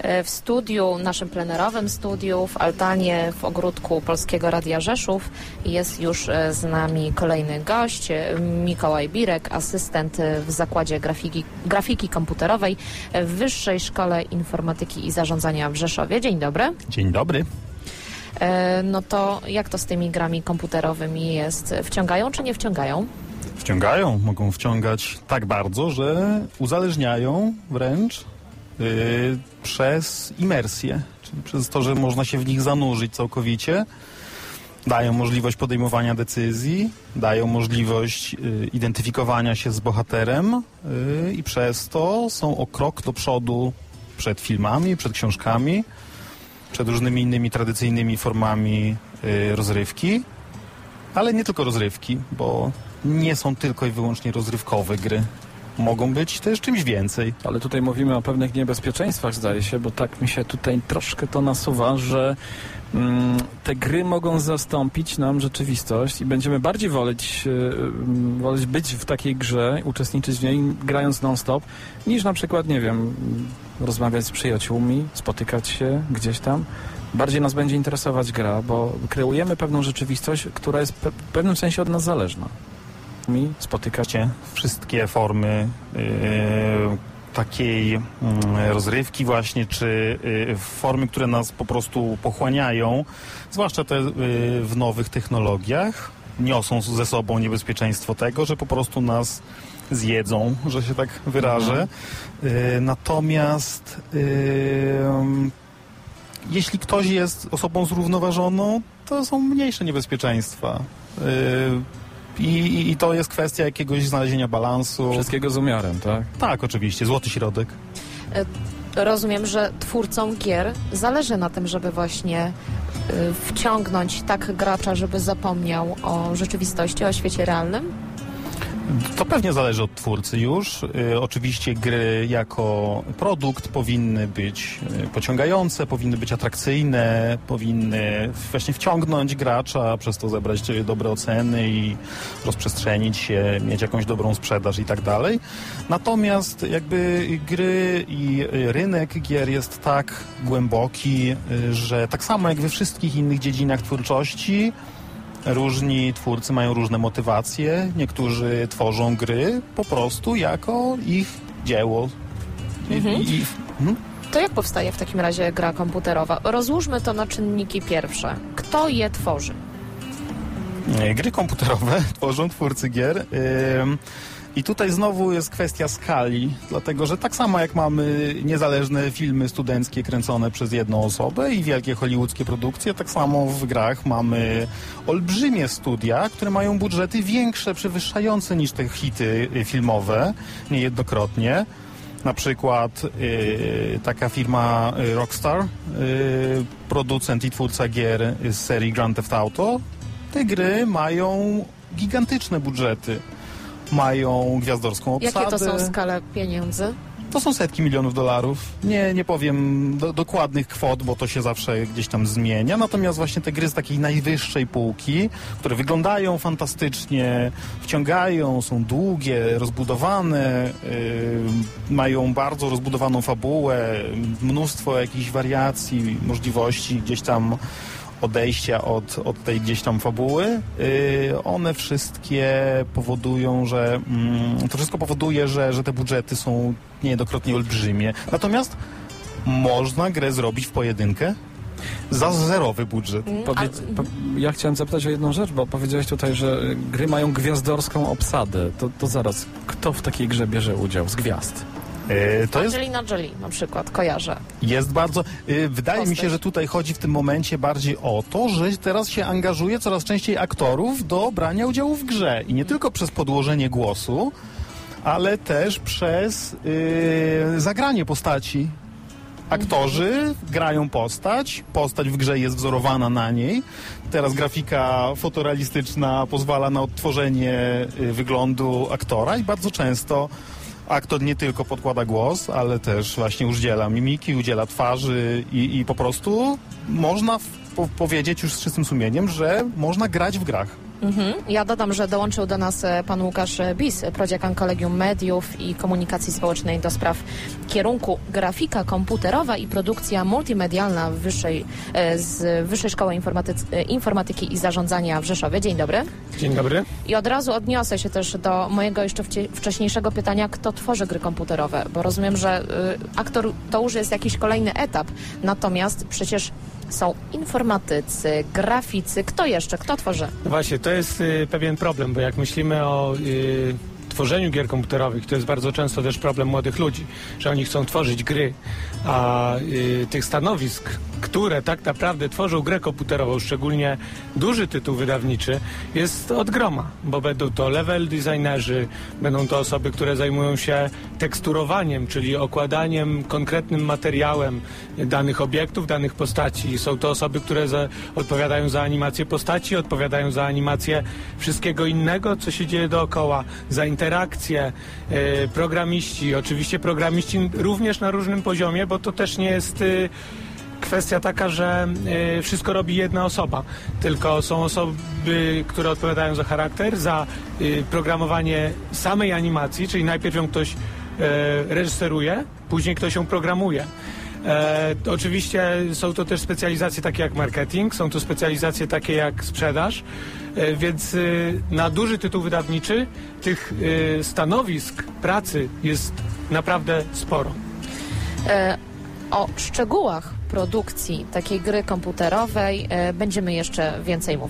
w studiu, naszym plenerowym studiu, w altanie w ogródku Polskiego Radia Rzeszów jest już z nami kolejny gość, Mikołaj Birek, asystent w Zakładzie Grafiki Komputerowej w Wyższej Szkole Informatyki i Zarządzania w Rzeszowie. Dzień dobry. Dzień dobry. No to jak to z tymi grami komputerowymi jest? Wciągają czy nie wciągają? Wciągają, mogą wciągać tak bardzo, że uzależniają wręcz przez imersję, czyli przez to, że można się w nich zanurzyć całkowicie. Dają możliwość podejmowania decyzji, dają możliwość identyfikowania się z bohaterem i przez to są o krok do przodu przed filmami, przed książkami, przed różnymi innymi tradycyjnymi formami rozrywki, ale nie tylko rozrywki, bo nie są tylko i wyłącznie rozrywkowe gry. Mogą być też czymś więcej. Ale tutaj mówimy o pewnych niebezpieczeństwach, zdaje się, bo tak mi się tutaj troszkę to nasuwa, że te gry mogą zastąpić nam rzeczywistość i będziemy bardziej wolić być w takiej grze, uczestniczyć w niej, grając non-stop, niż na przykład, nie wiem, rozmawiać z przyjaciółmi, spotykać się gdzieś tam. Bardziej nas będzie interesować gra, bo kreujemy pewną rzeczywistość, która jest w pewnym sensie od nas zależna. Spotykać się. Wszystkie formy takiej rozrywki właśnie, czy formy, które nas po prostu pochłaniają, zwłaszcza te w nowych technologiach, niosą ze sobą niebezpieczeństwo tego, że po prostu nas zjedzą, że się tak wyrażę. Natomiast jeśli ktoś jest osobą zrównoważoną, to są mniejsze niebezpieczeństwa. I to jest kwestia jakiegoś znalezienia balansu. Wszystkiego z umiarem, tak? Tak, oczywiście. Złoty środek. Rozumiem, że twórcom gier zależy na tym, żeby właśnie wciągnąć tak gracza, żeby zapomniał o rzeczywistości, o świecie realnym? To pewnie zależy od twórcy już. Oczywiście gry jako produkt powinny być pociągające, powinny być atrakcyjne, powinny właśnie wciągnąć gracza, przez to zebrać dobre oceny i rozprzestrzenić się, mieć jakąś dobrą sprzedaż i tak dalej. Natomiast jakby gry i rynek gier jest tak głęboki, że tak samo jak we wszystkich innych dziedzinach twórczości, różni twórcy mają różne motywacje. Niektórzy tworzą gry po prostu jako ich dzieło. To jak powstaje w takim razie gra komputerowa? Rozłóżmy to na czynniki pierwsze. Kto je tworzy? Gry komputerowe tworzą twórcy gier. I tutaj znowu jest kwestia skali, dlatego że tak samo jak mamy niezależne filmy studenckie kręcone przez jedną osobę i wielkie hollywoodzkie produkcje, tak samo w grach mamy olbrzymie studia, które mają budżety większe, przewyższające niż te hity filmowe, niejednokrotnie. Na przykład taka firma Rockstar, producent i twórca gier z serii Grand Theft Auto, te gry mają gigantyczne budżety. Mają gwiazdorską obsadę. Jakie to są skale pieniędzy? To są setki milionów dolarów. Nie powiem dokładnych kwot, bo to się zawsze gdzieś tam zmienia. Natomiast właśnie te gry z takiej najwyższej półki, które wyglądają fantastycznie, wciągają, są długie, rozbudowane, mają bardzo rozbudowaną fabułę, mnóstwo jakichś wariacji, możliwości gdzieś tam odejścia od tej gdzieś tam fabuły, one wszystkie powodują, że to wszystko powoduje, że te budżety są niejednokrotnie olbrzymie. Natomiast można grę zrobić w pojedynkę za zerowy budżet. Ja chciałem zapytać o jedną rzecz, bo powiedziałeś tutaj, że gry mają gwiazdorską obsadę. To zaraz, kto w takiej grze bierze udział z gwiazd? To jest... Angelina Jolie na przykład, kojarzę. Jest bardzo... Wydaje mi się, że tutaj chodzi w tym momencie bardziej o to, że teraz się angażuje coraz częściej aktorów do brania udziału w grze. I nie tylko przez podłożenie głosu, ale też przez zagranie postaci. Aktorzy grają postać w grze jest wzorowana na niej. Teraz grafika fotorealistyczna pozwala na odtworzenie wyglądu aktora i bardzo często aktor nie tylko podkłada głos, ale też właśnie udziela mimiki, udziela twarzy i po prostu można powiedzieć już z czystym sumieniem, że można grać w grach. Ja dodam, że dołączył do nas pan Łukasz Bis, prodziekan Kolegium Mediów i Komunikacji Społecznej do spraw kierunku grafika komputerowa i produkcja multimedialna z Wyższej Szkoły Informatyki i Zarządzania w Rzeszowie. Dzień dobry. Dzień dobry. I od razu odniosę się też do mojego jeszcze wcześniejszego pytania, kto tworzy gry komputerowe, bo rozumiem, że aktor to już jest jakiś kolejny etap, natomiast przecież są informatycy, graficy. Kto jeszcze? Kto tworzy? No właśnie, to jest pewien problem, bo jak myślimy o tworzeniu gier komputerowych, to jest bardzo często też problem młodych ludzi, że oni chcą tworzyć gry, a tych stanowisk, które tak naprawdę tworzą grę komputerową, szczególnie duży tytuł wydawniczy, jest od groma, bo będą to level designerzy, będą to osoby, które zajmują się teksturowaniem, czyli okładaniem konkretnym materiałem danych obiektów, danych postaci. Są to osoby, które odpowiadają za animację postaci, odpowiadają za animację wszystkiego innego, co się dzieje dookoła, za interakcje, programiści, oczywiście programiści również na różnym poziomie, bo to też nie jest kwestia taka, że wszystko robi jedna osoba, tylko są osoby, które odpowiadają za charakter, za programowanie samej animacji, czyli najpierw ją ktoś reżyseruje, później ktoś ją programuje. Oczywiście są to też specjalizacje takie jak marketing, są to specjalizacje takie jak sprzedaż, więc na duży tytuł wydawniczy tych stanowisk pracy jest naprawdę sporo. O szczegółach produkcji takiej gry komputerowej będziemy jeszcze więcej mówić.